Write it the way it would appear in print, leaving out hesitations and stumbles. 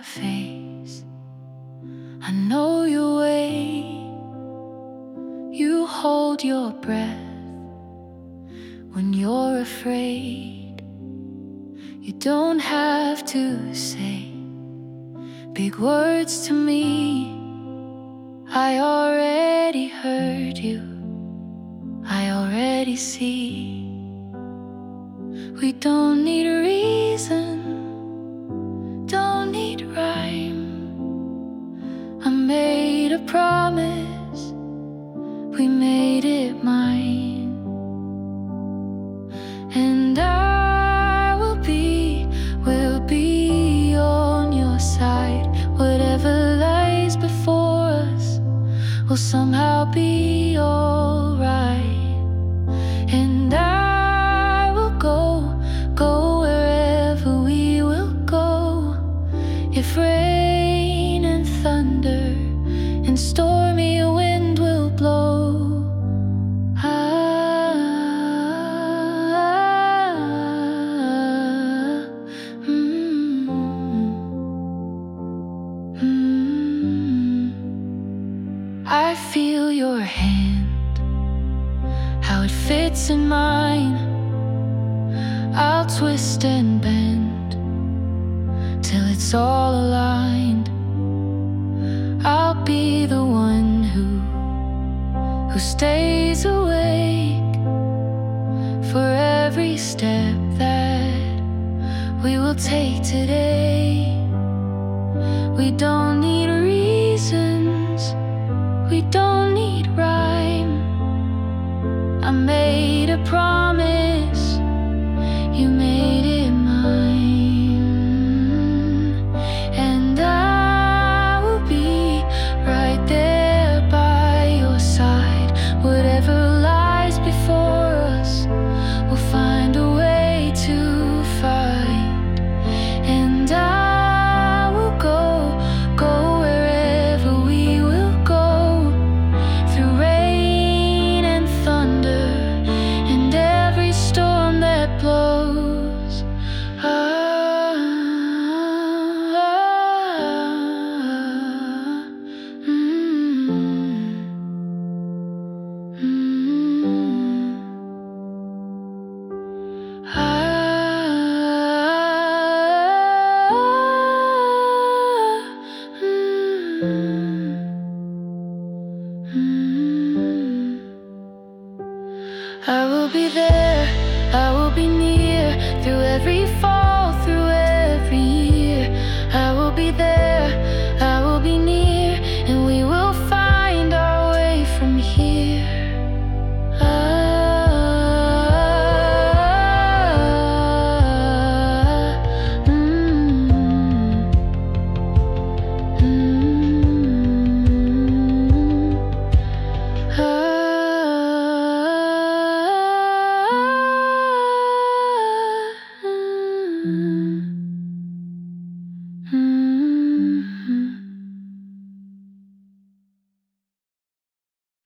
face. I know your way. You hold your breath when you're afraid. You don't have to say big words to me. I already heard you. I already see. We don't need a reason, don't need rhyme. I made a promise, we made it mine. And I will be on your side. Whatever lies before us will somehow be alright. And I will go wherever we will go. If rain and thunder and stormy wind will blow, I feel your hand, how it fits in mine. I'll twist and bend till it's all aligned. I'll be the one who stays awake for every step that we will take today. We don't need reasons, we don't need rhyme. I made a promise,